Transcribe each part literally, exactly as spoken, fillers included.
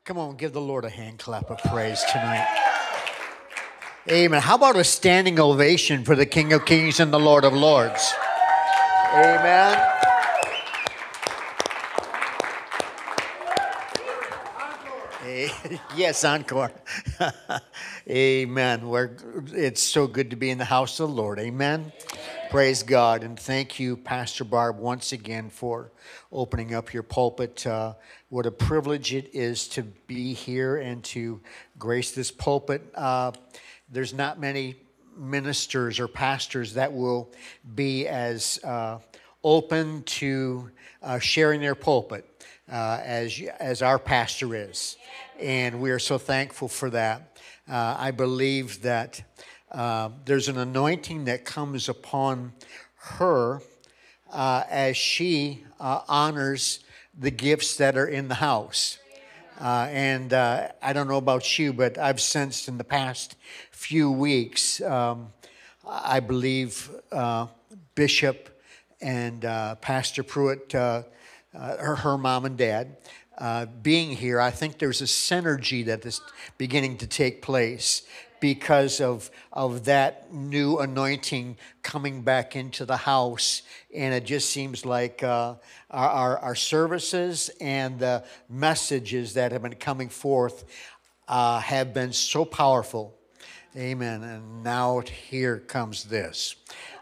Come on, give the Lord a hand clap of praise tonight. Amen. How about a standing ovation for the King of Kings and the Lord of Lords? Amen. Yes, encore. Amen. We're, it's so good to be in the house of the Lord. Amen. Praise God. And thank you, Pastor Barb, once again for opening up your pulpit. Uh, what a privilege it is to be here and to grace this pulpit. Uh, there's not many ministers or pastors that will be as uh, open to uh, sharing their pulpit uh, as, as our pastor is. And we are so thankful for that. Uh, I believe that uh, there's an anointing that comes upon her uh, as she uh, honors the gifts that are in the house. Uh, and uh, I don't know about you, but I've sensed in the past few weeks, um, I believe uh, Bishop and uh, Pastor Pruitt, uh, uh, her, her mom and dad, Uh, being here, I think there's a synergy that is beginning to take place because of of that new anointing coming back into the house, and it just seems like uh, our, our our services and the messages that have been coming forth uh, have been so powerful. Amen. And now here comes this.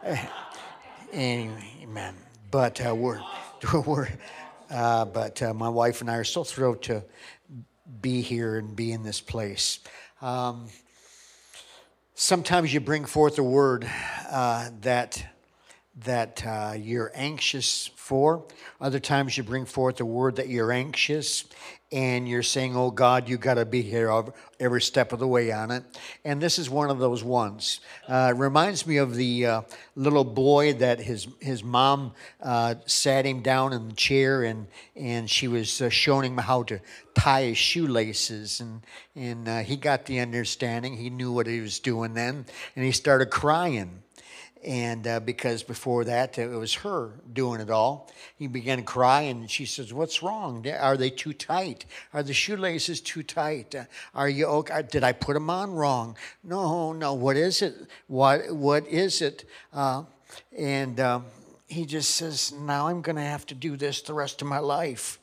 Amen. But uh, we're we're. Uh, but uh, my wife and I are so thrilled to be here and be in this place. Um, sometimes you bring forth a word uh, that that uh, you're anxious for. Other times you bring forth a word that you're anxious and you're saying, oh God, you got to be here every step of the way on it. And this is one of those ones. Uh, it reminds me of the uh, little boy that his his mom uh, sat him down in the chair and, and she was uh, showing him how to tie his shoelaces. And, and uh, he got the understanding. He knew what he was doing then. And he started crying. And uh, because before that, it was her doing it all. He began to cry, and she says, what's wrong? Are they too tight? Are the shoelaces too tight? Uh, are you okay? Did I put them on wrong? No, no. What is it? What What is it? Uh, and um, he just says, now I'm going to have to do this the rest of my life.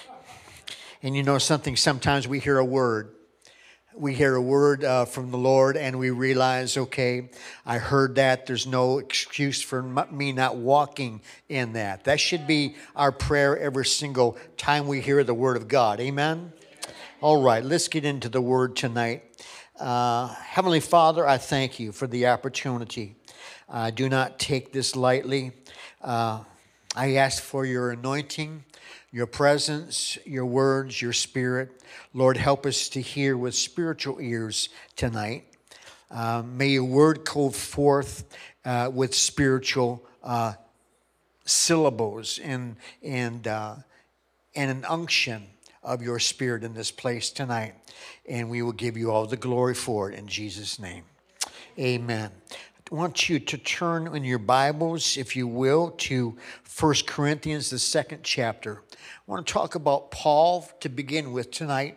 And you know something? Sometimes we hear a word. We hear a word uh, from the Lord and we realize, okay, I heard that. There's no excuse for me not walking in that. That should be our prayer every single time we hear the word of God. Amen? All right, let's get into the word tonight. Uh, Heavenly Father, I thank you for the opportunity. I do not take this lightly. Uh, I ask for your anointing, your presence, your words, your spirit. Lord, help us to hear with spiritual ears tonight. Uh, may your word go forth uh, with spiritual uh, syllables and and uh, and an unction of your spirit in this place tonight. And we will give you all the glory for it in Jesus' name. Amen. I want you to turn in your Bibles, if you will, to First Corinthians, the second chapter. I want to talk about Paul to begin with tonight.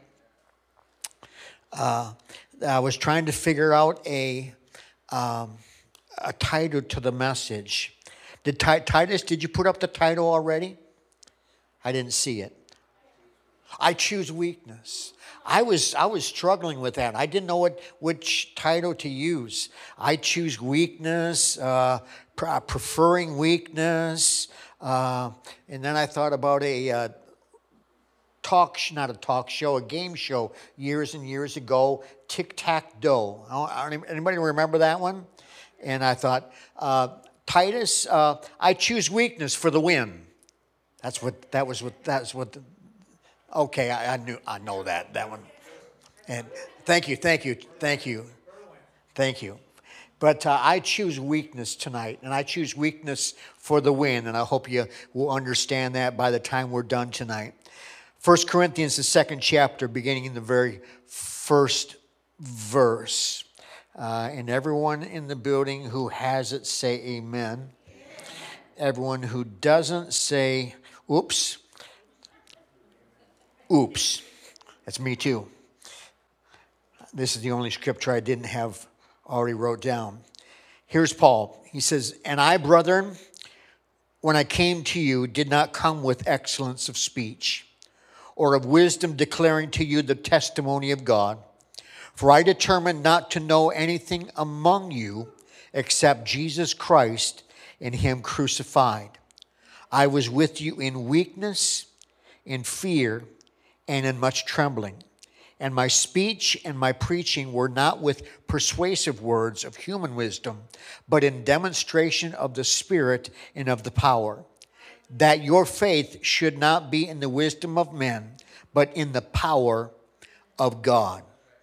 Uh, I was trying to figure out a um, a title to the message. Did Titus, did you put up the title already? I didn't see it. I choose weakness. I was I was struggling with that. I didn't know what which title to use. I choose weakness, uh, preferring weakness, uh, and then I thought about a uh, talk, not a talk show, a game show years and years ago, Tic-Tac-Doe. Anybody remember that one? And I thought, uh, Titus, uh, I choose weakness for the win. That's what that was. What that's what. The, okay, I, I knew. I know that that one. And thank you, thank you, thank you, thank you. But uh, I choose weakness tonight, and I choose weakness for the win. And I hope you will understand that by the time we're done tonight. First Corinthians, the second chapter, beginning in the very first verse. Uh, and everyone in the building who has it, say amen. Everyone who doesn't, say oops. Oops. That's me too. This is the only scripture I didn't have already wrote down. Here's Paul. He says, "And I, brethren, when I came to you, did not come with excellence of speech or of wisdom declaring to you the testimony of God. For I determined not to know anything among you except Jesus Christ and him crucified. I was with you in weakness, in fear, and in much trembling. And my speech and my preaching were not with persuasive words of human wisdom, but in demonstration of the Spirit and of the power, that your faith should not be in the wisdom of men, but in the power of God."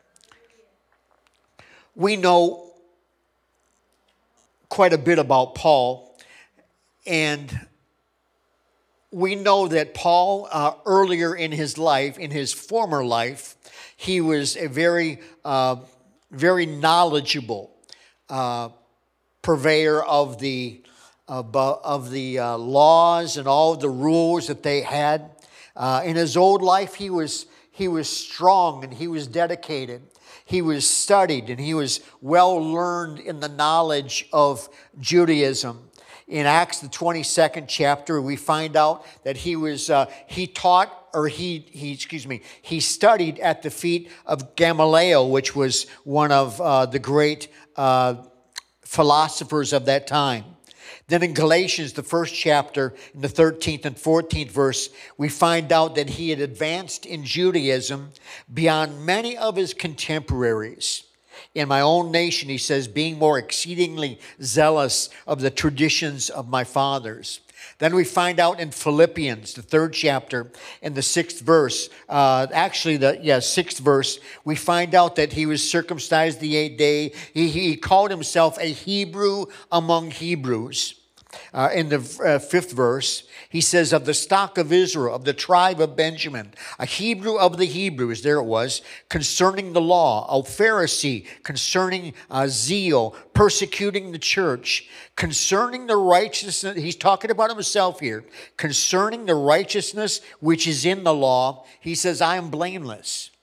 We know quite a bit about Paul, and we know that Paul, uh, earlier in his life, in his former life, he was a very, uh, very knowledgeable uh, purveyor of the of, uh, of the uh, laws and all the rules that they had. Uh, in his old life, he was he was strong and he was dedicated. He was studied and he was well learned in the knowledge of Judaism. In Acts, the twenty-second chapter, we find out that he was uh, he taught or he he excuse me he studied at the feet of Gamaliel, which was one of uh, the great uh, philosophers of that time. Then in Galatians, the first chapter, in the thirteenth and fourteenth verse, we find out that he had advanced in Judaism beyond many of his contemporaries. "In my own nation," he says, "being more exceedingly zealous of the traditions of my fathers." Then we find out in Philippians, the third chapter, in the sixth verse, uh, actually the yeah sixth verse, we find out that he was circumcised the eighth day. He, he called himself a Hebrew among Hebrews. Uh, in the uh, fifth verse, he says, "Of the stock of Israel, of the tribe of Benjamin, a Hebrew of the Hebrews," there it was, "concerning the law, a Pharisee, concerning uh, zeal, persecuting the church, concerning the righteousness," he's talking about himself here, "concerning the righteousness which is in the law," he says, "I am blameless."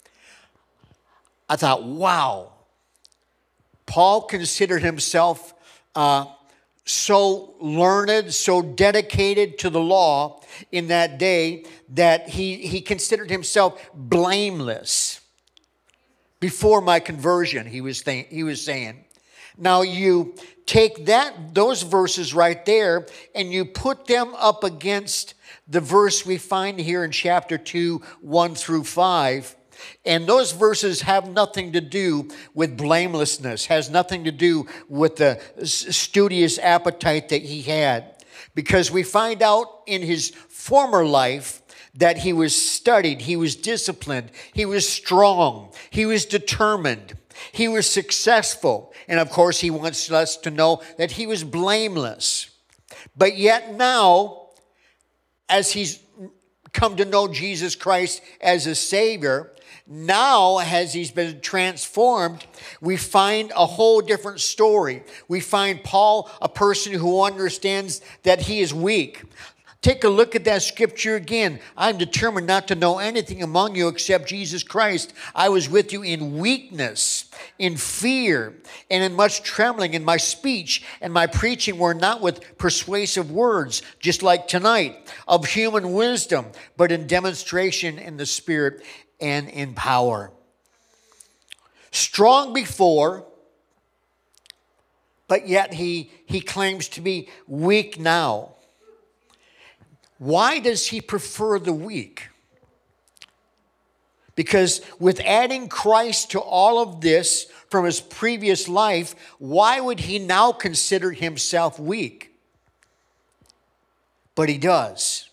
I thought, wow. Paul considered himself uh, so learned, so dedicated to the law in that day that he, he considered himself blameless. Before my conversion, he was, th- he was saying. Now you take that those verses right there and you put them up against the verse we find here in chapter two, one through five. And those verses have nothing to do with blamelessness, has nothing to do with the studious appetite that he had. Because we find out in his former life that he was studied, he was disciplined, he was strong, he was determined, he was successful. And of course, he wants us to know that he was blameless. But yet now, as he's come to know Jesus Christ as a Savior, now, as he's been transformed, we find a whole different story. We find Paul a person who understands that he is weak. Take a look at that scripture again. "I'm determined not to know anything among you except Jesus Christ. I was with you in weakness, in fear, and in much trembling. And my speech and my preaching were not with persuasive words, just like tonight, of human wisdom, but in demonstration in the Spirit and in power." Strong before, but yet he, he claims to be weak now. Why does he prefer the weak? Because with adding Christ to all of this from his previous life, why would he now consider himself weak? But he does.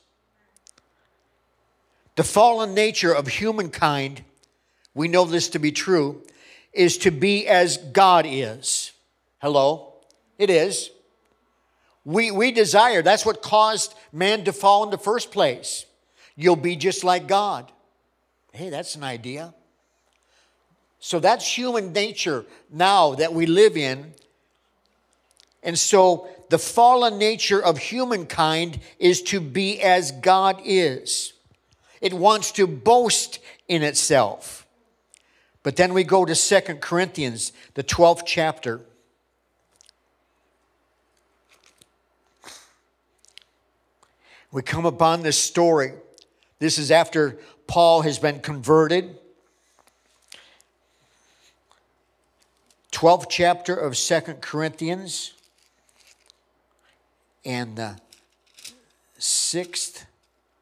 The fallen nature of humankind, we know this to be true, is to be as God is. Hello? It is. We, we desire, that's what caused man to fall in the first place. You'll be just like God. Hey, that's an idea. So that's human nature now that we live in. And so the fallen nature of humankind is to be as God is. It wants to boast in itself. But then we go to Second Corinthians, the twelfth chapter. We come upon this story. This is after Paul has been converted. twelfth chapter of Second Corinthians. And the sixth,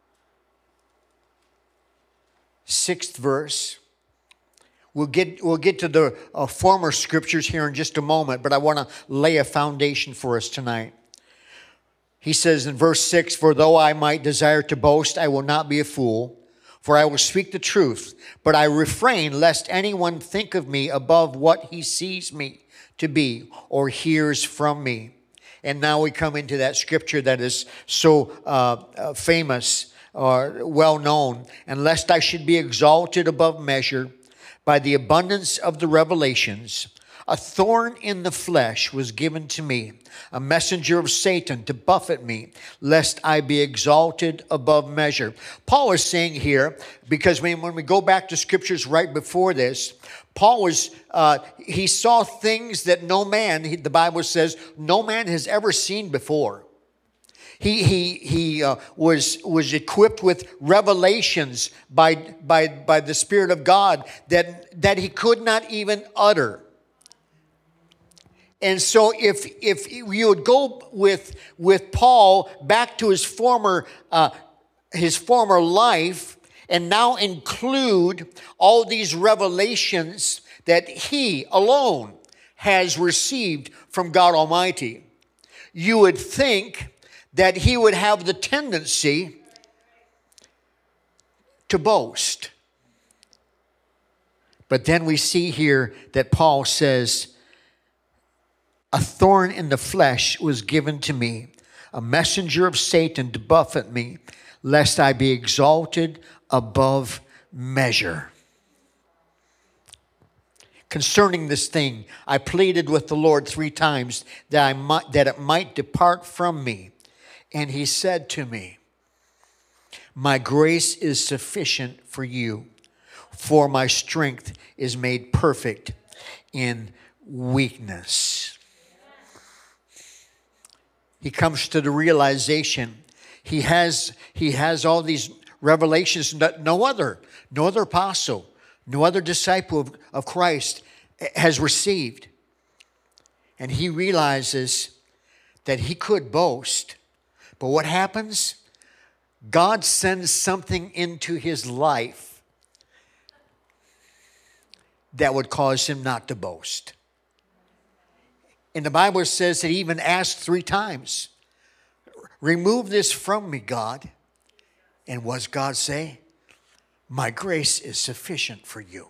sixth verse. We'll get, we'll get to the uh, former scriptures here in just a moment, but I want to lay a foundation for us tonight. He says in verse six, "For though I might desire to boast, I will not be a fool, for I will speak the truth. But I refrain lest anyone think of me above what he sees me to be or hears from me." And now we come into that scripture that is so uh, uh, famous or well known. "And lest I should be exalted above measure by the abundance of the revelations, a thorn in the flesh was given to me, a messenger of Satan to buffet me, lest I be exalted above measure." Paul is saying here, because when, when we go back to scriptures right before this, Paul was, uh, he saw things that no man, he, the Bible says, no man has ever seen before. He, he, he uh, was, was equipped with revelations by, by, by the Spirit of God that, that he could not even utter. And so if, if you would go with, with Paul back to his former, uh, his former life and now include all these revelations that he alone has received from God Almighty, you would think that he would have the tendency to boast. But then we see here that Paul says, "A thorn in the flesh was given to me, a messenger of Satan to buffet me, lest I be exalted above measure." Concerning this thing, I pleaded with the Lord three times that I might, that it might depart from me. And he said to me, "My grace is sufficient for you, for my strength is made perfect in weakness." He comes to the realization he has, he has all these revelations that no other, no other apostle, no other disciple of, of Christ has received. And he realizes that he could boast. But what happens? God sends something into his life that would cause him not to boast. And the Bible says that he even asked three times, "Remove this from me, God." And what does God say? "My grace is sufficient for you."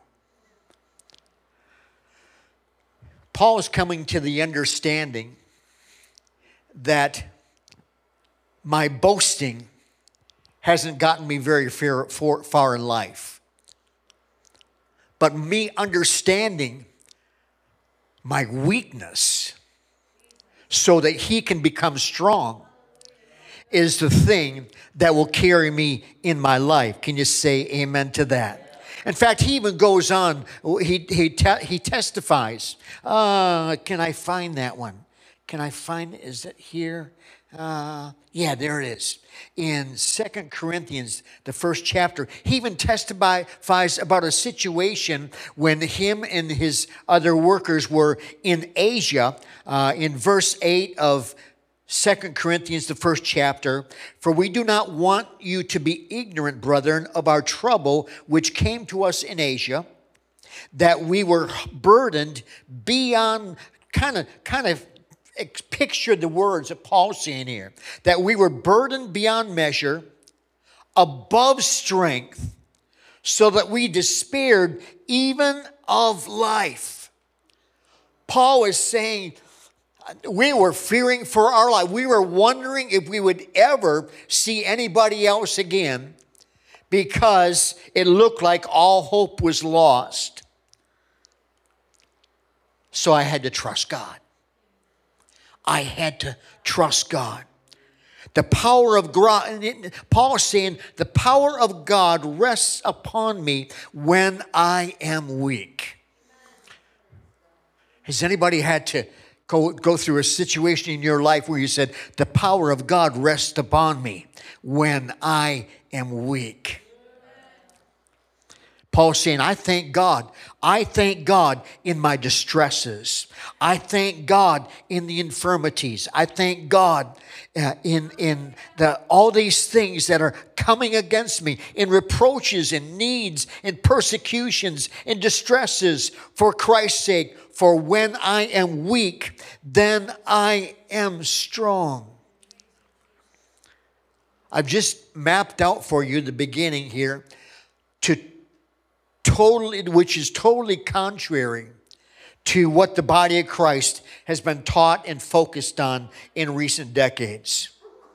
Paul is coming to the understanding that my boasting hasn't gotten me very far, far in life. But me understanding my weakness so that he can become strong is the thing that will carry me in my life. Can you say amen to that? In fact, he even goes on, he, he, te- he testifies. Uh, can I find that one? Can I find, is it here? Uh, yeah, there it is. In Second Corinthians, the first chapter, he even testifies about a situation when him and his other workers were in Asia. Uh, in verse eight of Second Corinthians, the first chapter, "For we do not want you to be ignorant, brethren, of our trouble which came to us in Asia, that we were burdened beyond," kind of, kind of picture the words that Paul's saying here, that we were burdened beyond measure, above strength, so that we despaired even of life. Paul is saying, we were fearing for our life. We were wondering if we would ever see anybody else again because it looked like all hope was lost. So I had to trust God. I had to trust God. The power of God, Paul is saying, the power of God rests upon me when I am weak. Has anybody had to go, go through a situation in your life where you said, the power of God rests upon me when I am weak? Paul's saying, I thank God. I thank God in my distresses. I thank God in the infirmities. I thank God uh, in, in the, all these things that are coming against me, in reproaches and needs and persecutions and distresses for Christ's sake. For when I am weak, then I am strong. I've just mapped out for you the beginning here to Totally, which is totally contrary to what the body of Christ has been taught and focused on in recent decades.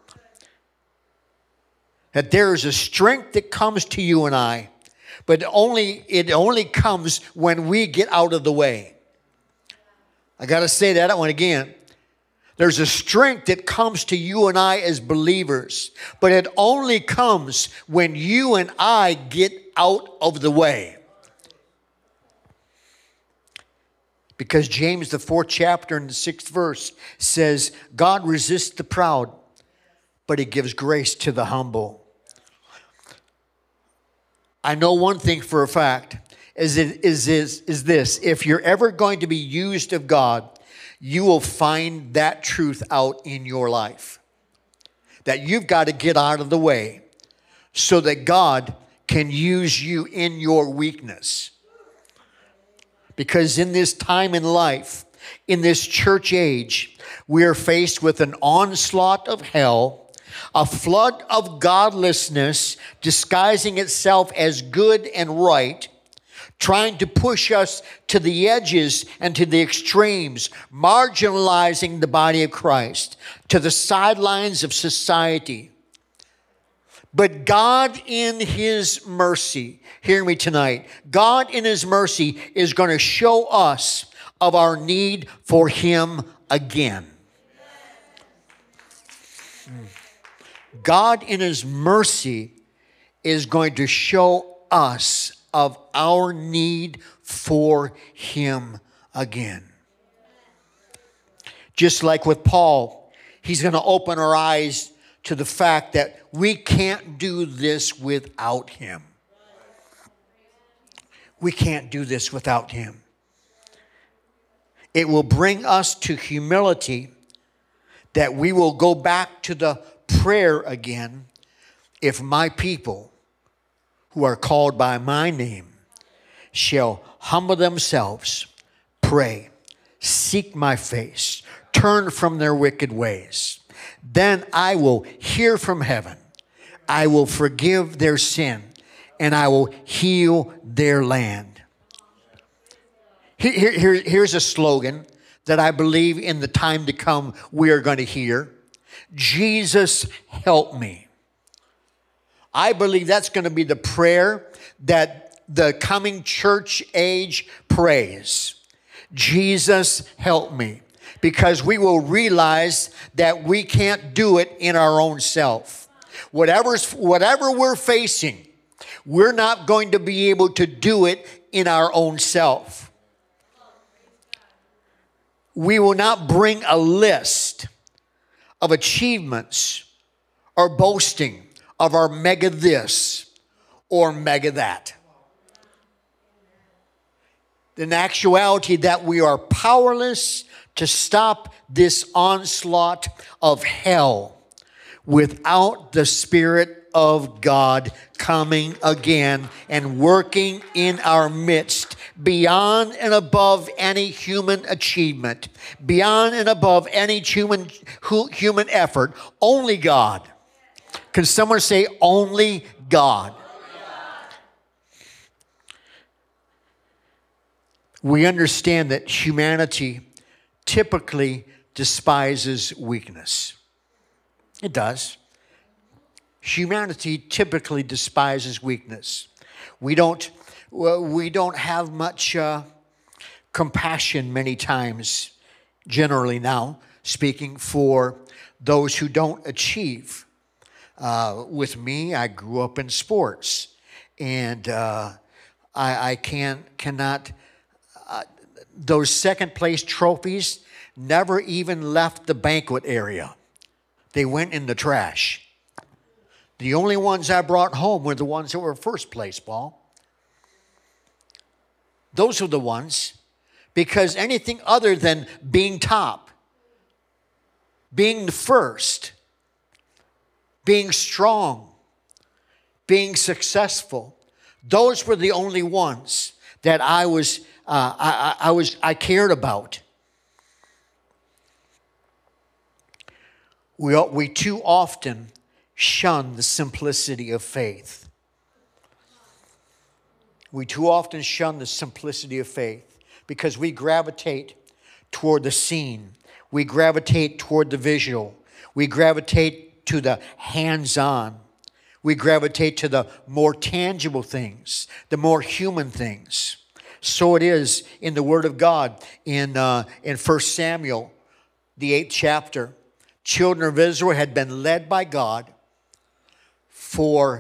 That there is a strength that comes to you and I, but only it only comes when we get out of the way. I got to say that one again. There's a strength that comes to you and I as believers, but it only comes when you and I get out of the way. Because James, the fourth chapter and the sixth verse says, God resists the proud, but he gives grace to the humble. I know one thing for a fact, is, it, is, is, is this. If you're ever going to be used of God, you will find that truth out in your life. That you've got to get out of the way so that God can use you in your weakness. Because in this time in life, in this church age, we are faced with an onslaught of hell, a flood of godlessness disguising itself as good and right, trying to push us to the edges and to the extremes, marginalizing the body of Christ, to the sidelines of society. But God in his mercy, hear me tonight, God in his mercy is going to show us of our need for him again. God in his mercy is going to show us of our need for him again. Just like with Paul, he's going to open our eyes to the fact that we can't do this without him. We can't do this without him. It will bring us to humility that we will go back to the prayer again. If my people who are called by my name shall humble themselves, pray, seek my face, turn from their wicked ways, then I will hear from heaven. I will forgive their sin, and I will heal their land. Here, here, here's a slogan that I believe in the time to come we are going to hear. Jesus, help me. I believe that's going to be the prayer that the coming church age prays. Jesus, help me. Because we will realize that we can't do it in our own self. Whatever's, whatever we're facing, we're not going to be able to do it in our own self. We will not bring a list of achievements or boasting of our mega this or mega that. In actuality, that we are powerless to stop this onslaught of hell without the Spirit of God coming again and working in our midst beyond and above any human achievement, beyond and above any human, human effort. Only God. Can someone say only God? We understand that humanity typically despises weakness. It does. Humanity typically despises weakness. We don't, we don't have much uh, compassion many times, generally now, speaking for those who don't achieve. Uh, with me, I grew up in sports, and uh, I, I can cannot. Uh, those second place trophies never even left the banquet area. They went in the trash. The only ones I brought home were the ones that were first place, Paul. Those are the ones, because anything other than being top, being the first, being strong, being successful, those were the only ones that I was, uh, I, I, I was, I cared about. We, we too often shun the simplicity of faith. We too often shun the simplicity of faith because we gravitate toward the scene. We gravitate toward the visual. We gravitate to the hands-on. We gravitate to the more tangible things, the more human things. So it is in the Word of God in, uh, in First Samuel, the eighth chapter. Children of Israel had been led by God for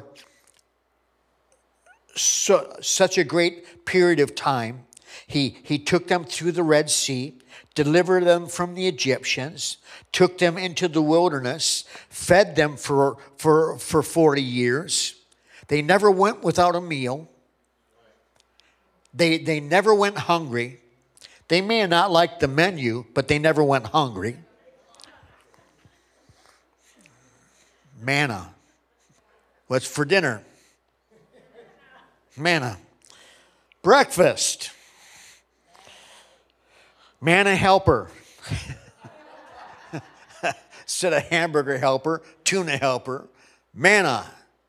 so, such a great period of time. He, he took them through the Red Sea, delivered them from the Egyptians, took them into the wilderness, fed them for, for, for forty years. They never went without a meal. They, they never went hungry. They may have not liked the menu, but they never went hungry. Manna. What's for dinner? Manna. Breakfast. Manna helper. Instead of hamburger helper, tuna helper. Manna.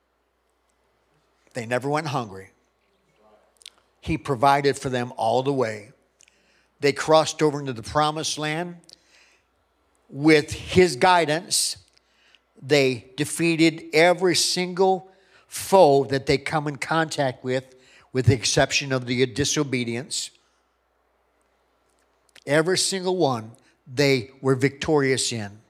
They never went hungry. He provided for them all the way. They crossed over into the promised land with his guidance. They defeated every single foe that they come in contact with, with the exception of the disobedience. Every single one they were victorious in.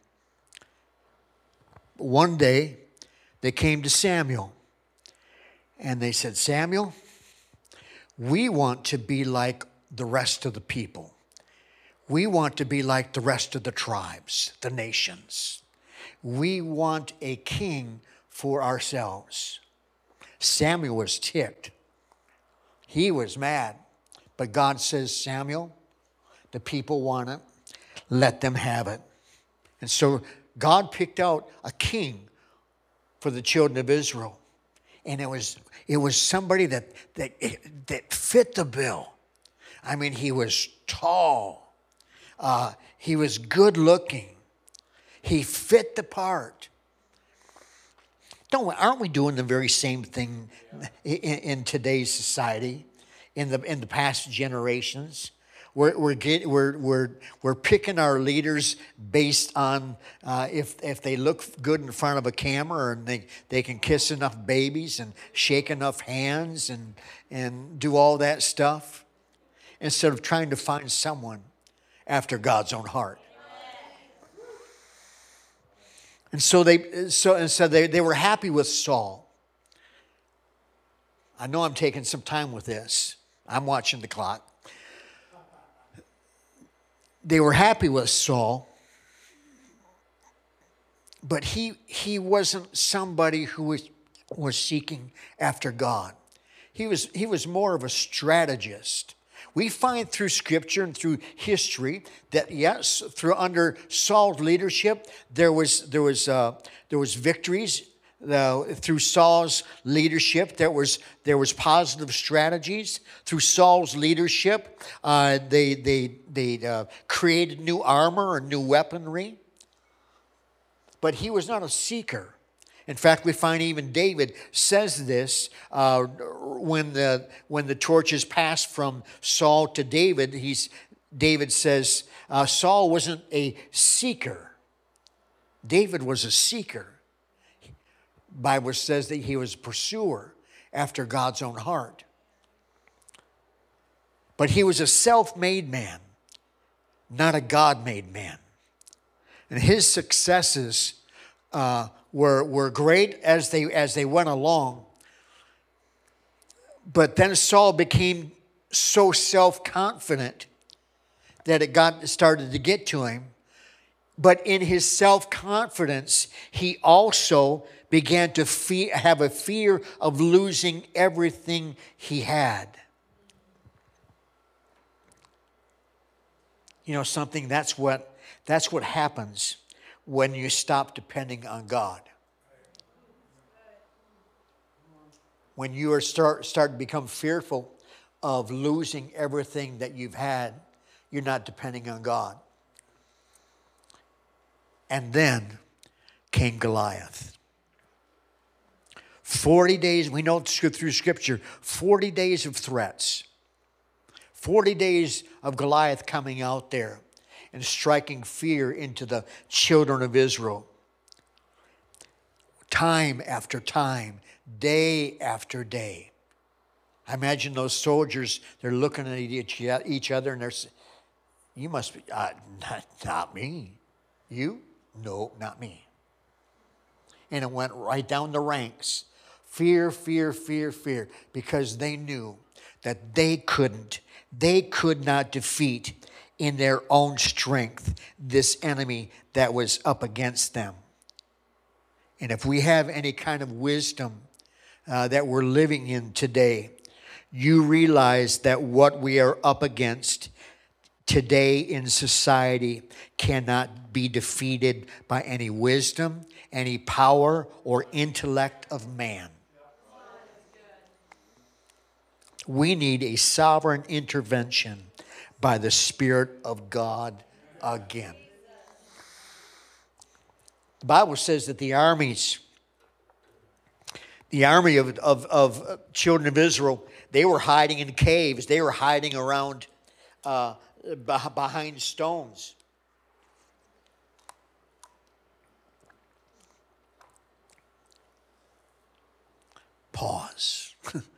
One day, they came to Samuel, and they said, Samuel, we want to be like the rest of the people. We want to be like the rest of the tribes, the nations. We want a king for ourselves. Samuel was ticked. He was mad. But God says, Samuel, the people want it. Let them have it. And so God picked out a king for the children of Israel. And it was, it was somebody that, that, that fit the bill. I mean, he was tall. Uh, he was good looking. He fit the part. Don't, aren't we doing the very same thing in, in today's society, in the in the past generations? We're we're get, we're we're we're picking our leaders based on uh, if if they look good in front of a camera and they, they can kiss enough babies and shake enough hands and and do all that stuff, instead of trying to find someone after God's own heart. And so they so and so they, they were happy with Saul. I know I'm taking some time with this. I'm watching the clock. They were happy with Saul, but he he wasn't somebody who was was seeking after God. He was he was more of a strategist. We find through Scripture and through history that yes, through under Saul's leadership, there was there was uh, there was victories. Uh, through Saul's leadership, there was there was positive strategies. Through Saul's leadership, uh, they they they uh, created new armor and new weaponry. But he was not a seeker. In fact, we find even David says this uh, when the when the torch is passed from Saul to David. He's David says uh, Saul wasn't a seeker. David was a seeker. Bible says that he was a pursuer after God's own heart. But he was a self-made man, not a God-made man. And his successes uh, were, were great as they, as they went along. But then Saul became so self-confident that it got started to get to him. But in his self-confidence, he also began to fe- have a fear of losing everything he had. You know something, that's what, that's what happens when you stop depending on God. When you are start, start to become fearful of losing everything that you've had, you're not depending on God. And then came Goliath. forty days, we know through Scripture, forty days of threats. forty days of Goliath coming out there and striking fear into the children of Israel. Time after time, day after day. I imagine those soldiers, they're looking at each other and they're saying, you must be, uh, not, not me. You? No, not me. And it went right down the ranks. Fear, fear, fear, fear. Because they knew that they couldn't, they could not defeat in their own strength this enemy that was up against them. And if we have any kind of wisdom uh, that we're living in today, you realize that what we are up against today in society cannot be defeated by any wisdom, any power, or intellect of man. We need a sovereign intervention by the Spirit of God again. The Bible says that the armies, the army of, of, of children of Israel, they were hiding in caves. They were hiding around uh, behind stones. Pause.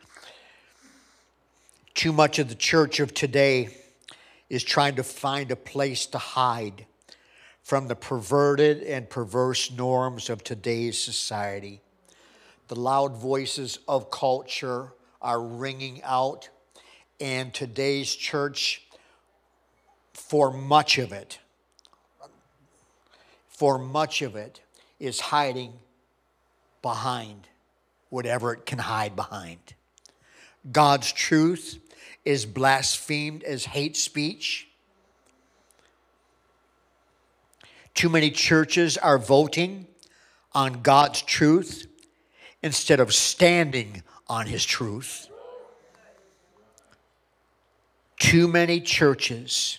Too much of the church of today is trying to find a place to hide from the perverted and perverse norms of today's society. The loud voices of culture are ringing out, and today's church, for much of it, for much of it, is hiding behind whatever it can hide behind. God's truth is blasphemed as hate speech. Too many churches are voting on God's truth instead of standing on His truth. Too many churches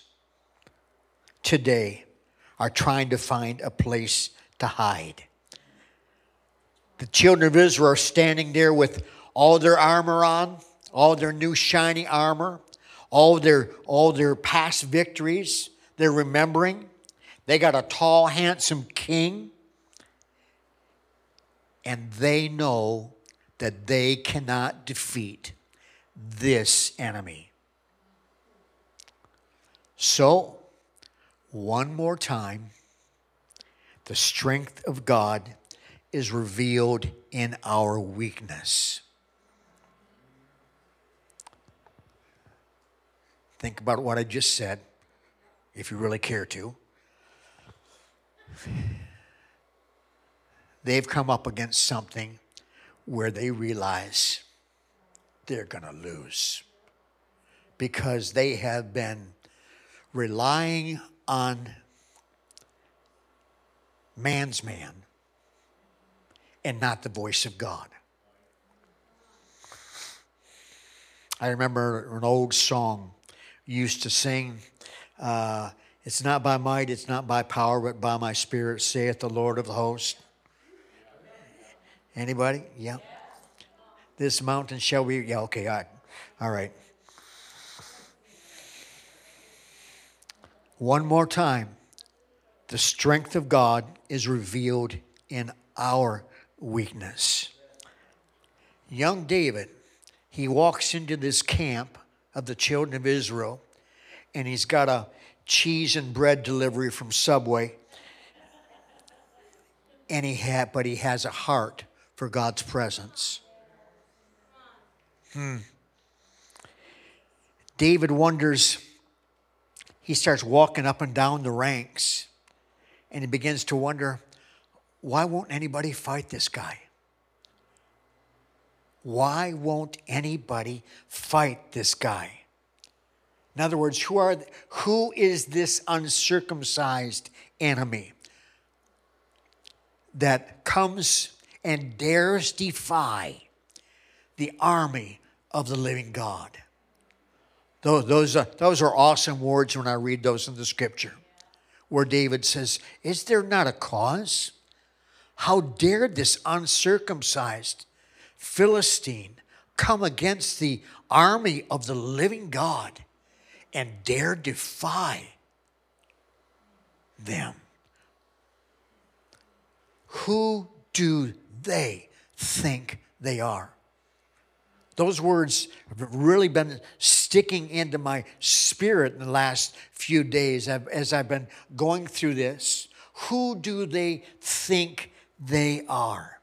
today are trying to find a place to hide. The children of Israel are standing there with all their armor on, all their new shiny armor, all their, all their past victories. They're remembering. They got a tall, handsome king. And they know that they cannot defeat this enemy. So, one more time, the strength of God is revealed in our weakness. Think about what I just said, if you really care to. They've come up against something where they realize they're going to lose because they have been relying on man's man and not the voice of God. I remember an old song used to sing, uh, it's not by might, it's not by power, but by my spirit, saith the Lord of the hosts. Anybody? Yeah. This mountain shall be, yeah, okay, all right. All right. One more time. The strength of God is revealed in our weakness. Young David, he walks into this camp of the children of Israel, and he's got a cheese and bread delivery from Subway. and he had, but he has a heart for God's presence. Hmm. David wonders, he starts walking up and down the ranks, and he begins to wonder, why won't anybody fight this guy? Why won't anybody fight this guy? In other words, who are who is this uncircumcised enemy that comes and dares defy the army of the living God? Those, those, are, those are awesome words when I read those in the scripture, where David says, is there not a cause? How dare this uncircumcised Philistine come against the army of the living God and dare defy them? Who do they think they are? Those words have really been sticking into my spirit in the last few days as I've been going through this. Who do they think they are?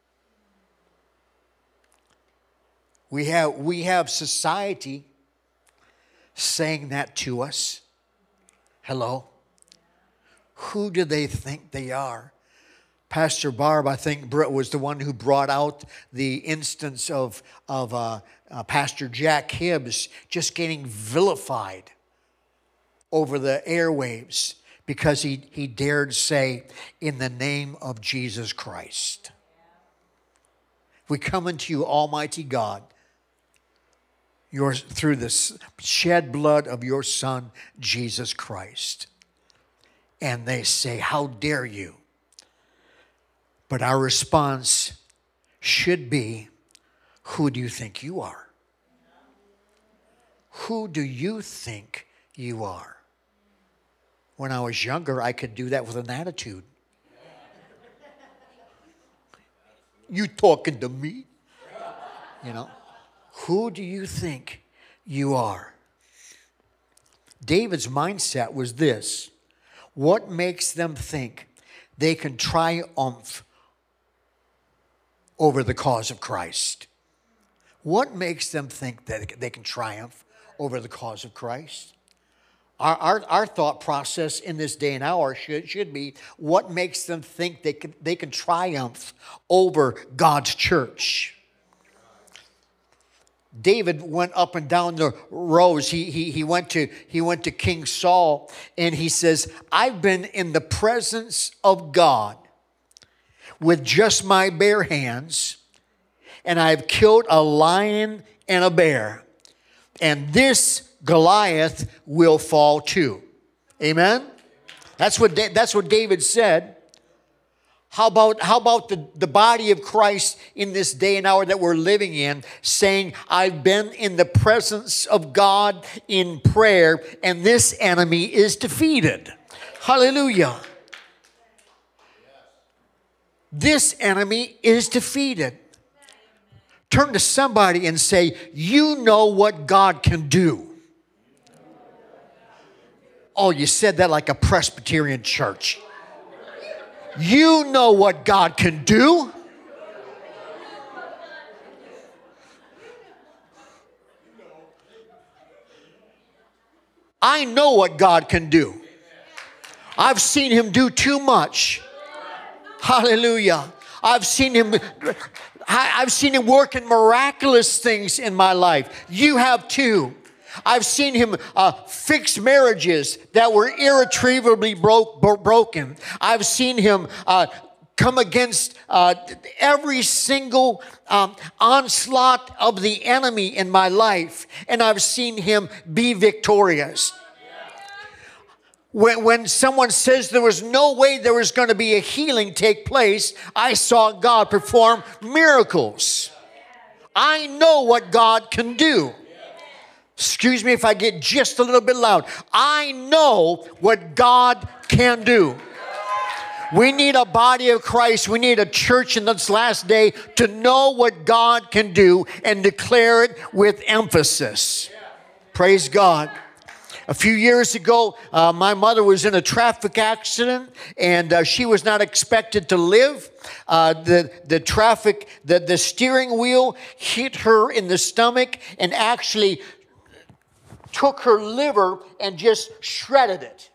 We have, we have society saying that to us. Hello? Who do they think they are? Pastor Barb, I think, was the one who brought out the instance of, of uh, uh, Pastor Jack Hibbs just getting vilified over the airwaves because he, he dared say, in the name of Jesus Christ. We come into you, Almighty God, your, through the shed blood of your Son, Jesus Christ. And they say, how dare you? But our response should be, who do you think you are? Who do you think you are? When I was younger, I could do that with an attitude. You talking to me? You know, who do you think you are? David's mindset was this. What makes them think they can triumph over the cause of Christ? What makes them think that they can triumph over the cause of Christ? Our, our, our thought process in this day and hour should, should be, what makes them think they can, they can triumph over God's church? David went up and down the rows. He, he, he, went to, he went to King Saul, and he says, I've been in the presence of God with just my bare hands, and I've killed a lion and a bear, and this Goliath will fall too. Amen? That's what, that's what David said. How about, how about the, the body of Christ in this day and hour that we're living in, saying, I've been in the presence of God in prayer, and this enemy is defeated. Hallelujah. This enemy is defeated. Turn to somebody and say, you know what God can do. Oh, you said that like a Presbyterian church. You know what God can do. I know what God can do. I've seen him do too much. Hallelujah. I've seen him I've seen him work in miraculous things in my life. You have too. I've seen him uh, fix marriages that were irretrievably broke, bro- broken. I've seen him uh, come against uh, every single um, onslaught of the enemy in my life, and I've seen him be victorious. When, when someone says there was no way there was going to be a healing take place, I saw God perform miracles. I know what God can do. Excuse me if I get just a little bit loud. I know what God can do. We need a body of Christ. We need a church in this last day to know what God can do and declare it with emphasis. Praise God. A few years ago, uh, my mother was in a traffic accident, and uh, she was not expected to live. Uh, the the traffic, the, the steering wheel hit her in the stomach and actually took her liver and just shredded it.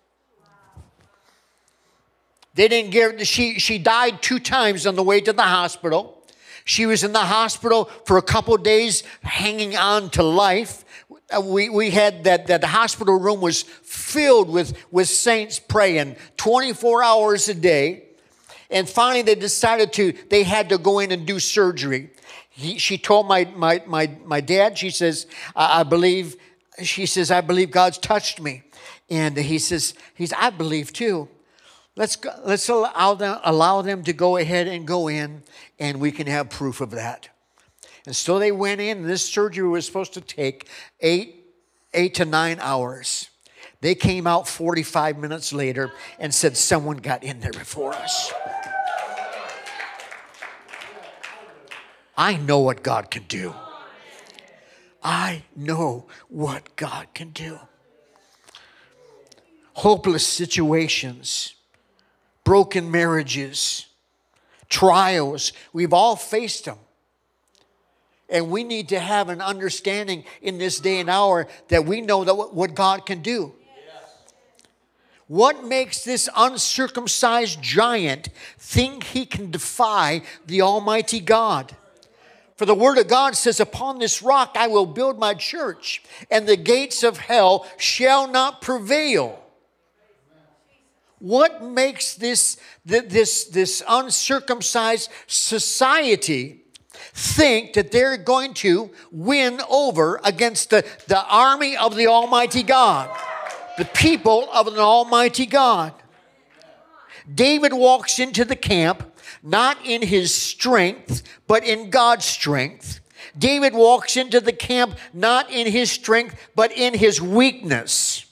They didn't get, she, she died two times on the way to the hospital. She was in the hospital for a couple of days, hanging on to life. We, we had that, that the hospital room was filled with, with saints praying twenty-four hours a day. And finally they decided to, they had to go in and do surgery. He, she told my, my, my, my dad, she says, I, I believe, she says, I believe God's touched me. And he says, he's, I believe too. Let's go, let's allow them, allow them to go ahead and go in, and we can have proof of that. And so they went in, and this surgery was supposed to take eight, eight to nine hours. They came out forty-five minutes later and said, someone got in there before us. I know what God can do. I know what God can do. Hopeless situations, broken marriages, trials, we've all faced them. And we need to have an understanding in this day and hour that we know that what God can do. What makes this uncircumcised giant think he can defy the Almighty God? For the Word of God says, upon this rock I will build my church, and the gates of hell shall not prevail. What makes this, this, this uncircumcised society think that they're going to win over against the, the army of the Almighty God, the people of an Almighty God? David walks into the camp not in his strength, but in God's strength. David walks into the camp not in his strength, but in his weakness.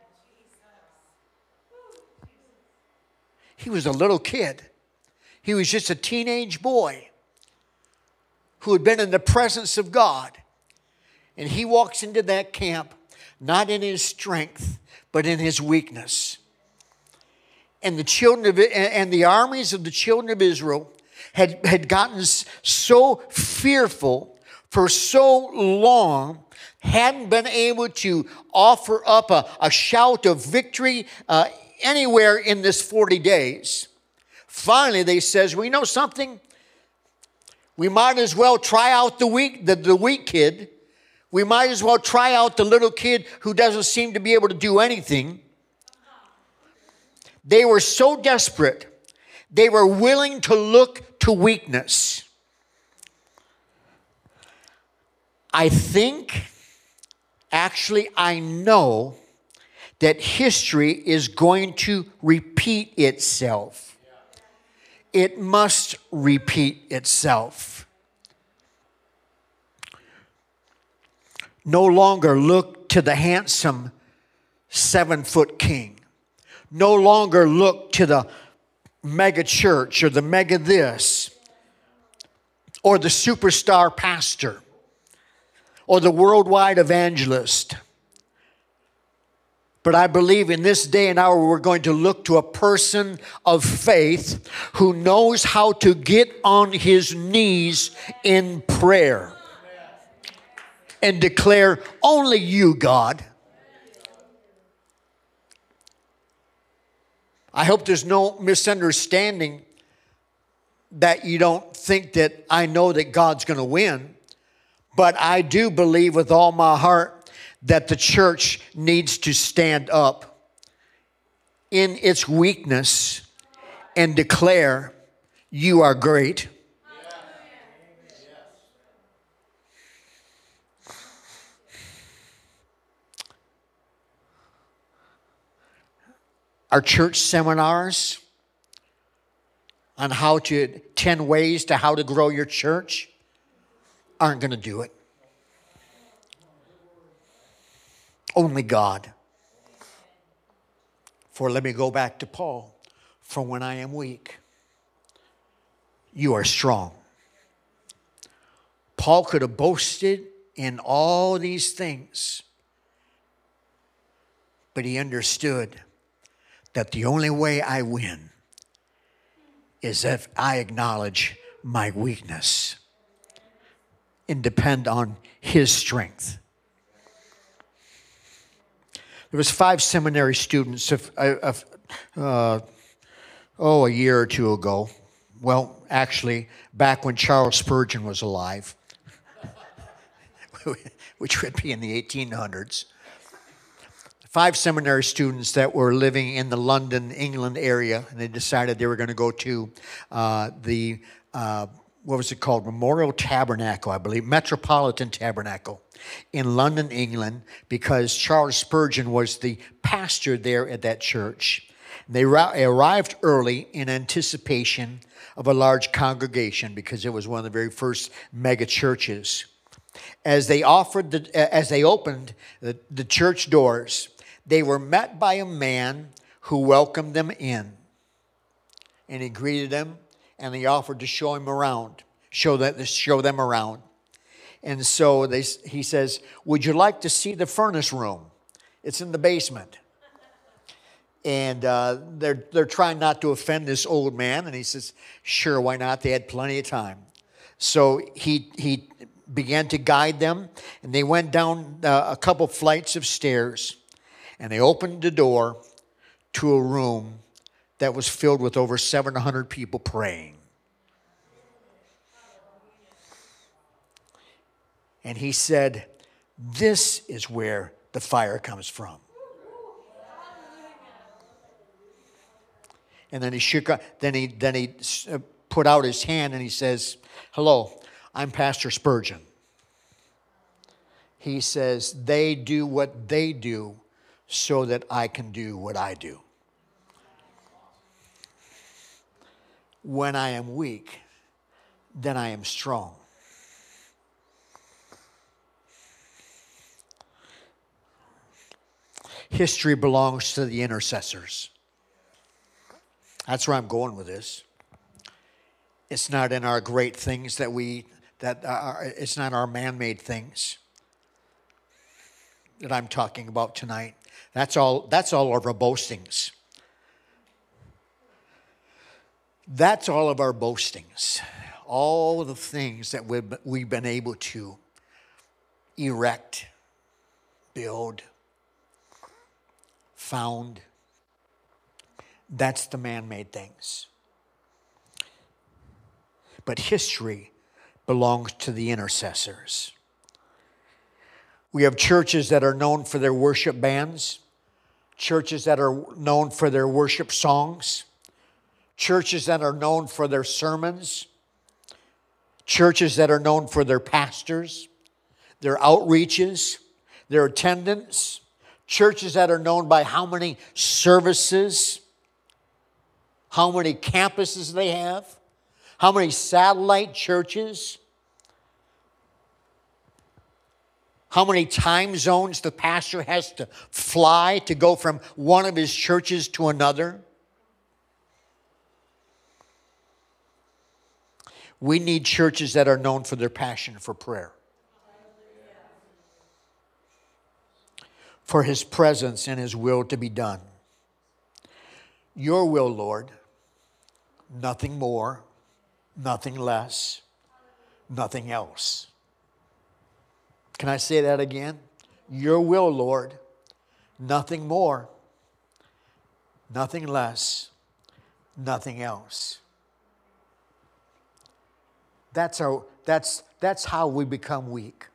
He was a little kid. He was just a teenage boy who had been in the presence of God. And he walks into that camp not in his strength, but in his weakness. And the children of and the armies of the children of Israel had, had gotten so fearful for so long, hadn't been able to offer up a, a shout of victory uh, anywhere in this forty days. Finally, they says, we know something. We might as well try out the weak, the, the weak kid. We might as well try out the little kid who doesn't seem to be able to do anything. They were so desperate, they were willing to look to weakness. I think, actually, I know that history is going to repeat itself. It must repeat itself. No longer look to the handsome seven-foot king. No longer look to the mega church or the mega this or the superstar pastor or the worldwide evangelist. But I believe in this day and hour we're going to look to a person of faith who knows how to get on his knees in prayer and declare, only you, God. I hope there's no misunderstanding that you don't think that I know that God's going to win. But I do believe with all my heart that the church needs to stand up in its weakness and declare, you are great. Our church seminars on how to, ten ways to how to grow your church aren't going to do it. Only God. For let me go back to Paul. For when I am weak, you are strong. Paul could have boasted in all these things. But he understood that the only way I win is if I acknowledge my weakness and depend on his strength. There was five seminary students of, of uh, oh, a year or two ago. Well, actually, back when Charles Spurgeon was alive, which would be in the eighteen hundreds. Five seminary students that were living in the London, England area, and they decided they were going to go to uh, the, uh, what was it called? Memorial Tabernacle, I believe, Metropolitan Tabernacle in London, England, because Charles Spurgeon was the pastor there at that church. They arrived early in anticipation of a large congregation because it was one of the very first mega churches. As they offered, the, as they opened the, the church doors, they were met by a man who welcomed them in. And he greeted them, and he offered to show him around, show that show them around. And so they, he says, "Would you like to see the furnace room? It's in the basement." And uh, they're they're trying not to offend this old man, and he says, "Sure, why not?" They had plenty of time. So he he began to guide them, and they went down uh, a couple flights of stairs. And they opened the door to a room that was filled with over seven hundred people praying. And he said, "This is where the fire comes from." And then he shook up, then he then he put out his hand and he says, "Hello, I'm Pastor Spurgeon." He says, "They do what they do so that I can do what I do. When I am weak, then I am strong." History belongs to the intercessors. That's where I'm going with this. It's not in our great things that we, that are, it's not our man-made things that I'm talking about tonight. That's all, that's all of our boastings. That's all of our boastings. All of the things that we've, we've been able to erect, build, found. That's the man-made things. But history belongs to the intercessors. We have churches that are known for their worship bands, churches that are known for their worship songs, churches that are known for their sermons, churches that are known for their pastors, their outreaches, their attendance, churches that are known by how many services, how many campuses they have, how many satellite churches, how many time zones the pastor has to fly to go from one of his churches to another. We need churches that are known for their passion for prayer, for his presence and his will to be done. Your will, Lord, nothing more, nothing less, nothing else. Can I say that again? Your will, Lord, nothing more, nothing less, nothing else. That's our, that's, that's how we become weak.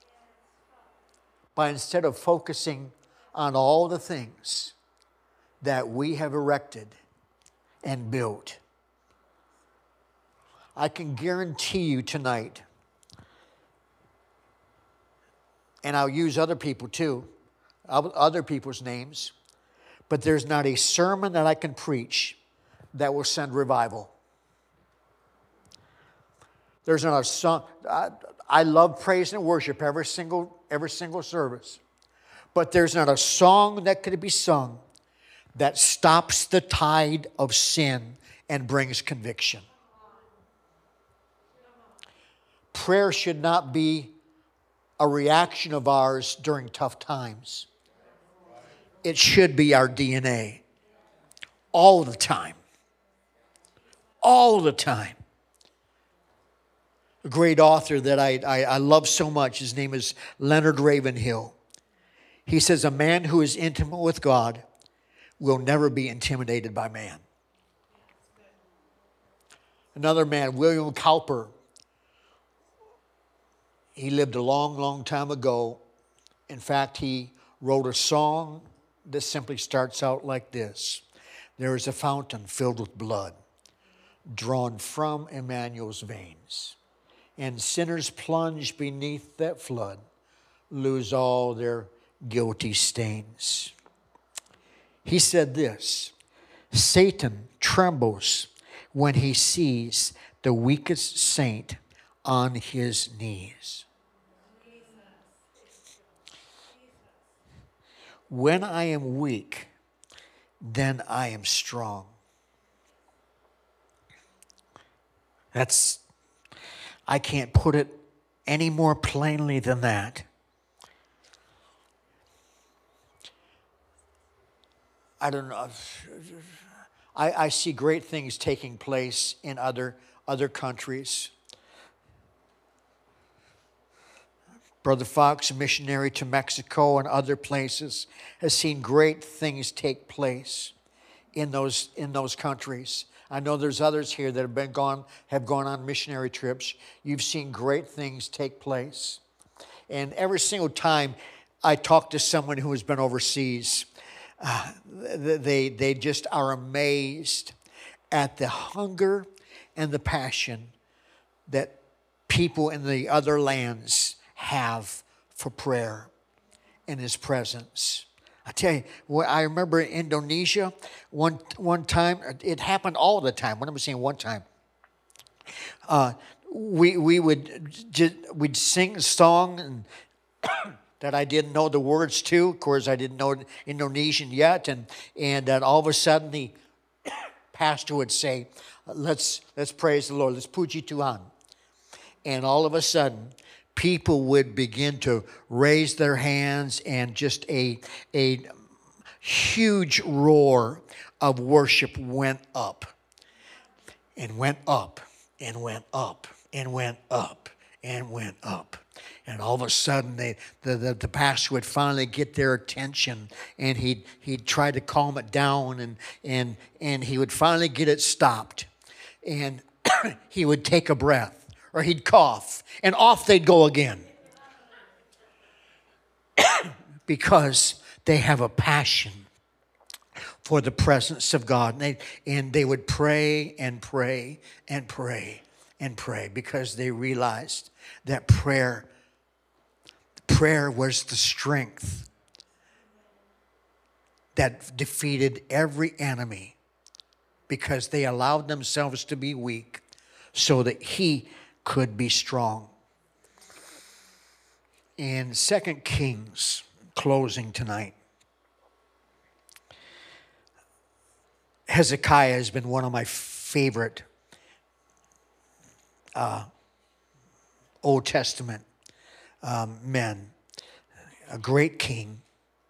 By instead of focusing on all the things that we have erected and built, I can guarantee you tonight, and I'll use other people too, other people's names, but there's not a sermon that I can preach that will send revival. There's not a song. I, I love praise and worship every single, every single service, but there's not a song that could be sung that stops the tide of sin and brings conviction. Prayer should not be a reaction of ours during tough times. It should be our D N A all the time. All the time. A great author that I, I, I love so much, his name is Leonard Ravenhill. He says, a man who is intimate with God will never be intimidated by man. Another man, William Cowper, he lived a long, long time ago. In fact, he wrote a song that simply starts out like this. There is a fountain filled with blood, drawn from Emmanuel's veins. And sinners plunge beneath that flood, lose all their guilty stains. He said this, Satan trembles when he sees the weakest saint on his knees. When I am weak, then I am strong. That's, I can't put it any more plainly than that. I don't know. I, I see great things taking place in other, other countries. Brother Fox, a missionary to Mexico and other places, has seen great things take place in those, in those countries. I know there's others here that have been gone, have gone on missionary trips. You've seen great things take place. And every single time I talk to someone who has been overseas, uh, they, they just are amazed at the hunger and the passion that people in the other lands have for prayer in His presence. I tell you, well, I remember in Indonesia, one one time, it happened all the time. When I'm saying one time, uh, we we would just, we'd sing a song and that I didn't know the words to. Of course, I didn't know Indonesian yet, and and that all of a sudden the pastor would say, "Let's let's praise the Lord. Let's puji Tuhan," and all of a sudden, people would begin to raise their hands, and just a, a huge roar of worship went up and went up and went up and went up and went up. And all of a sudden, they, the, the, the pastor would finally get their attention, and he'd, he'd try to calm it down, and, and, and he would finally get it stopped. And he would take a breath. Or he'd cough, and off they'd go again. Because they have a passion for the presence of God. And they, and they would pray and pray and pray and pray because they realized that prayer, prayer was the strength that defeated every enemy, because they allowed themselves to be weak so that He could be strong. In Second Kings, closing tonight, Hezekiah has been one of my favorite uh, Old Testament um, men. A great king.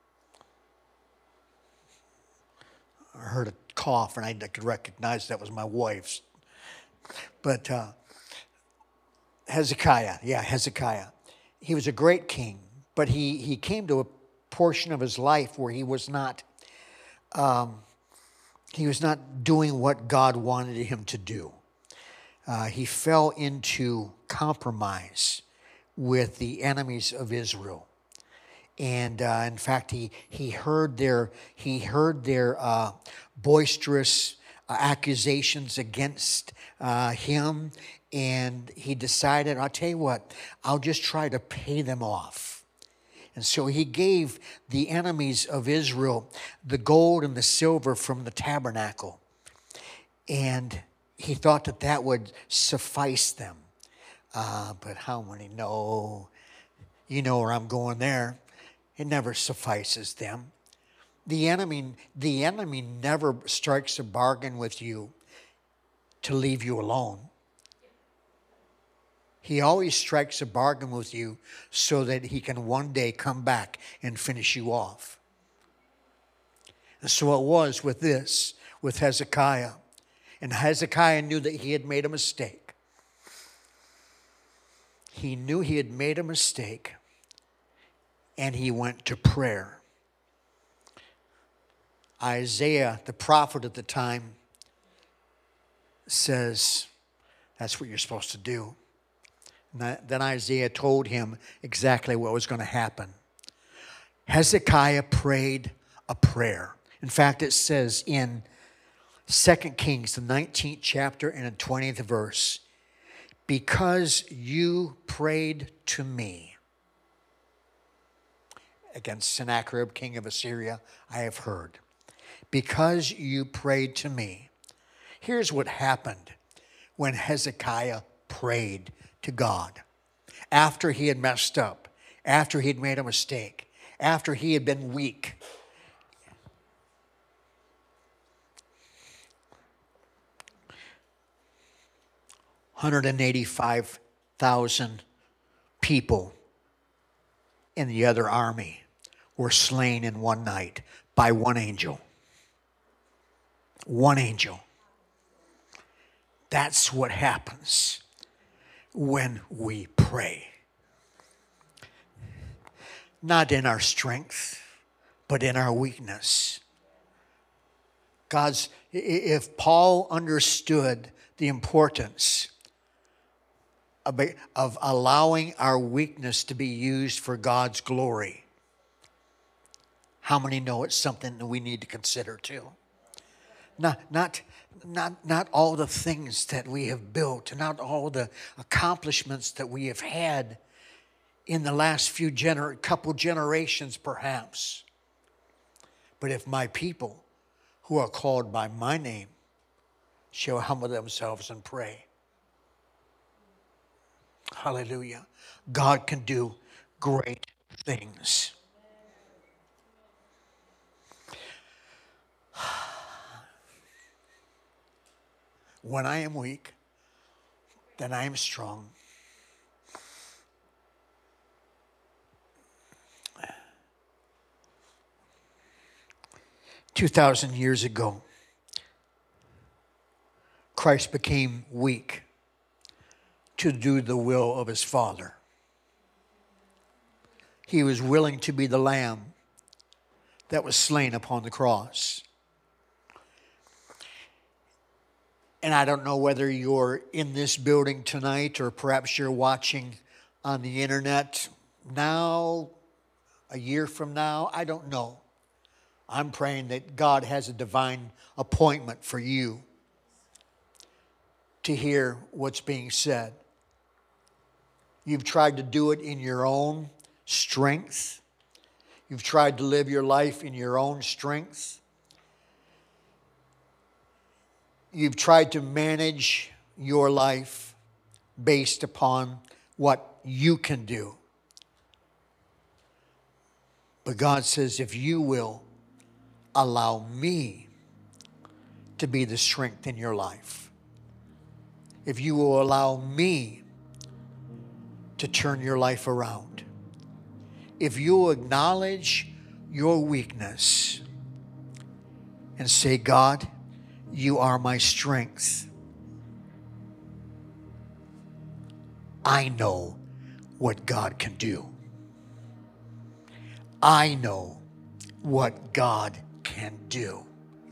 I heard a cough, and I could recognize that was my wife's. But uh, Hezekiah, yeah, Hezekiah. He was a great king, but he, he came to a portion of his life where he was not um, he was not doing what God wanted him to do. Uh, he fell into compromise with the enemies of Israel, and uh, in fact, he he heard their he heard their uh, boisterous uh, accusations against uh, him. And he decided, I'll tell you what, I'll just try to pay them off. And so he gave the enemies of Israel the gold and the silver from the tabernacle. And he thought that that would suffice them. Uh, but how many know? You know where I'm going there. It never suffices them. The enemy, the enemy never strikes a bargain with you to leave you alone. He always strikes a bargain with you so that he can one day come back and finish you off. And so it was with this, with Hezekiah. And Hezekiah knew that he had made a mistake. He knew he had made a mistake, and he went to prayer. Isaiah, the prophet at the time, says, that's what you're supposed to do. And then Isaiah told him exactly what was going to happen. Hezekiah prayed a prayer. In fact, it says in Second Kings, the nineteenth chapter and the twentieth verse, because you prayed to me against Sennacherib, king of Assyria, I have heard. Because you prayed to me. Here's what happened when Hezekiah prayed to God. After he had messed up, after he had made a mistake, after he had been weak. one hundred eighty-five thousand people in the other army were slain in one night by one angel. One angel. That's what happens when we pray. Not in our strength, but in our weakness. God's, if Paul understood the importance of, of allowing our weakness to be used for God's glory, how many know it's something that we need to consider too? Not, not, not, not all the things that we have built, not all the accomplishments that we have had in the last few gener- couple generations perhaps. But if my people who are called by my name shall humble themselves and pray. Hallelujah. God can do great things. When I am weak, then I am strong. Two thousand years ago, Christ became weak to do the will of his Father. He was willing to be the lamb that was slain upon the cross. And I don't know whether you're in this building tonight or perhaps you're watching on the internet now, a year from now. I don't know. I'm praying that God has a divine appointment for you to hear what's being said. You've tried to do it in your own strength. You've tried to live your life in your own strength. You've tried to manage your life based upon what you can do. But God says, if you will allow me to be the strength in your life, if you will allow me to turn your life around, if you will acknowledge your weakness and say, God, you are my strength, I know what God can do. I know what God can do.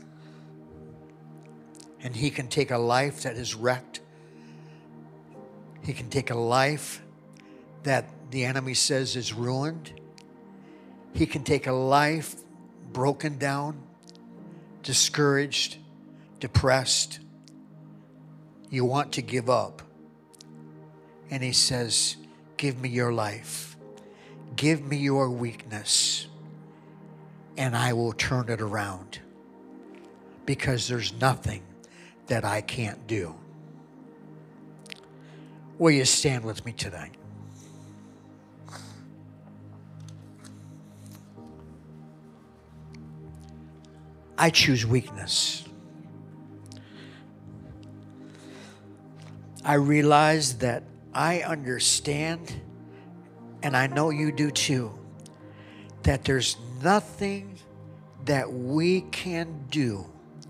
And he can take a life that is wrecked. He can take a life that the enemy says is ruined. He can take a life broken down, discouraged, depressed. You want to give up. And he says, give me your life. Give me your weakness. And I will turn it around. Because there's nothing that I can't do. Will you stand with me tonight? I choose weakness. I realize that I understand, and I know you do too, that there's nothing that we can do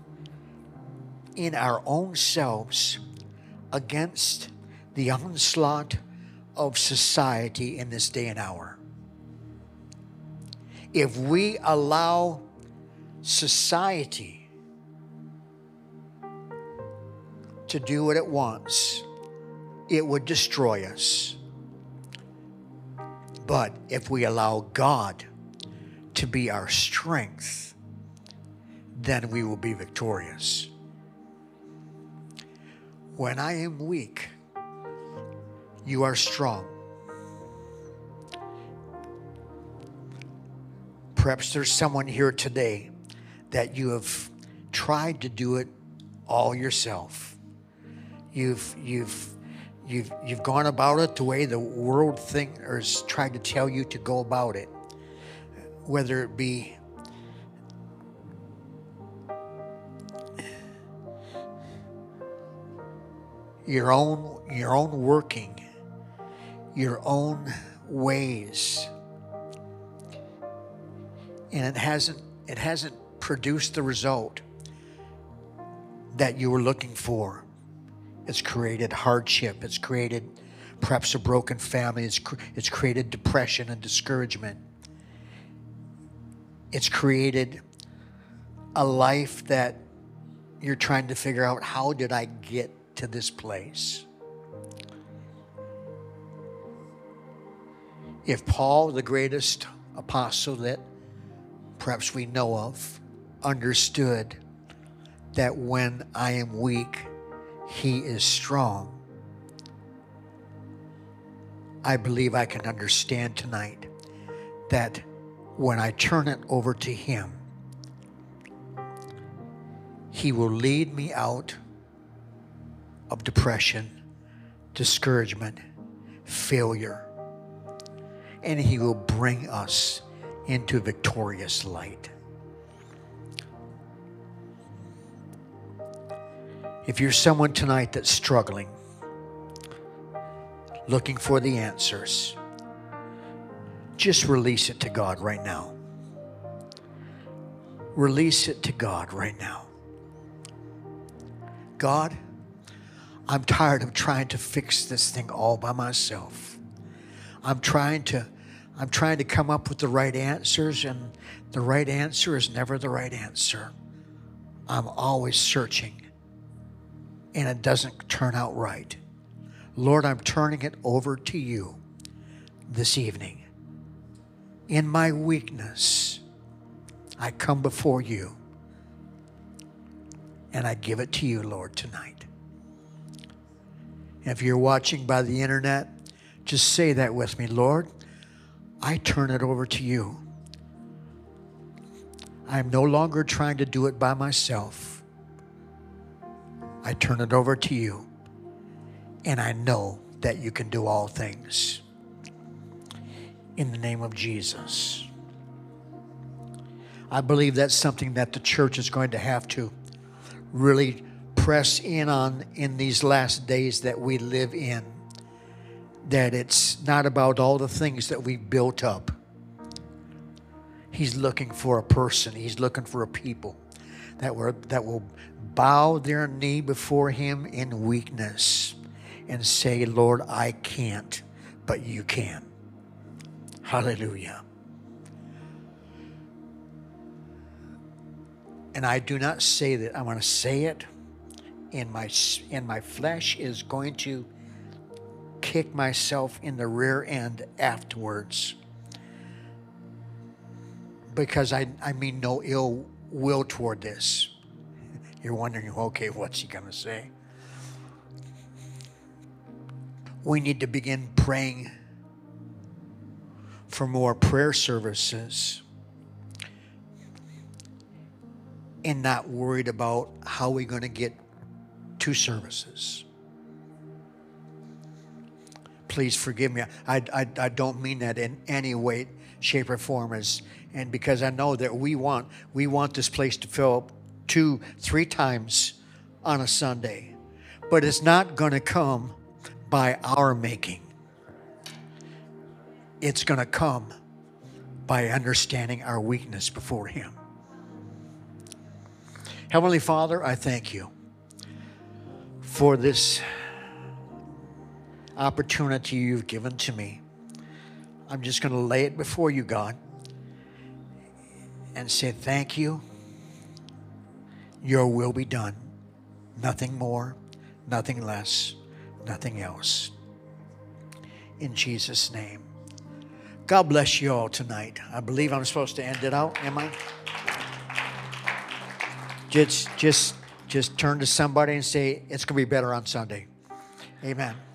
in our own selves against the onslaught of society in this day and hour. If we allow society to do what it wants, it would destroy us. But if we allow God to be our strength, then we will be victorious. When I am weak, you are strong. Perhaps there's someone here today that you have tried to do it all yourself. You've you've you've you've gone about it the way the world think or has tried to tell you to go about it. Whether it be your own your own working, your own ways. And it hasn't it hasn't produced the result that you were looking for. It's created hardship. It's created perhaps a broken family. It's it's created depression and discouragement. It's created a life that you're trying to figure out, how did I get to this place? If Paul, the greatest apostle that perhaps we know of, understood that when I am weak, he is strong, I believe I can understand tonight that when I turn it over to him, he will lead me out of depression, discouragement, failure, and he will bring us into victorious light. If you're someone tonight that's struggling, looking for the answers, just release it to God right now. Release it to God right now. God, I'm tired of trying to fix this thing all by myself. I'm trying to I'm trying to come up with the right answers, and the right answer is never the right answer. I'm always searching, and it doesn't turn out right. Lord, I'm turning it over to you this evening. In my weakness, I come before you, and I give it to you, Lord, tonight. If you're watching by the internet, just say that with me. Lord, I turn it over to you. I'm no longer trying to do it by myself. I turn it over to you, and I know that you can do all things. In the name of Jesus. I believe that's something that the church is going to have to really press in on in these last days that we live in. That it's not about all the things that we've built up. He's looking for a person. He's looking for a people that were that will bow their knee before him in weakness and say, Lord, I can't, but you can. Hallelujah. And I do not say that. I want to say it, and my, and my flesh is going to kick myself in the rear end afterwards, because I, I mean no ill will toward this. You're wondering, okay, what's he going to say? We need to begin praying for more prayer services and not worried about how we're going to get two services. Please forgive me. I, I, I don't mean that in any way, shape, or form. As, and because I know that we want we want this place to fill up two, three times on a Sunday. But it's not going to come by our making. It's going to come by understanding our weakness before him. Heavenly Father, I thank you for this opportunity you've given to me. I'm just going to lay it before you, God, and say thank you. Your will be done. Nothing more, nothing less, nothing else. In Jesus' name. God bless you all tonight. I believe I'm supposed to end it out, am I? Just, just, just turn to somebody and say, it's going to be better on Sunday. Amen.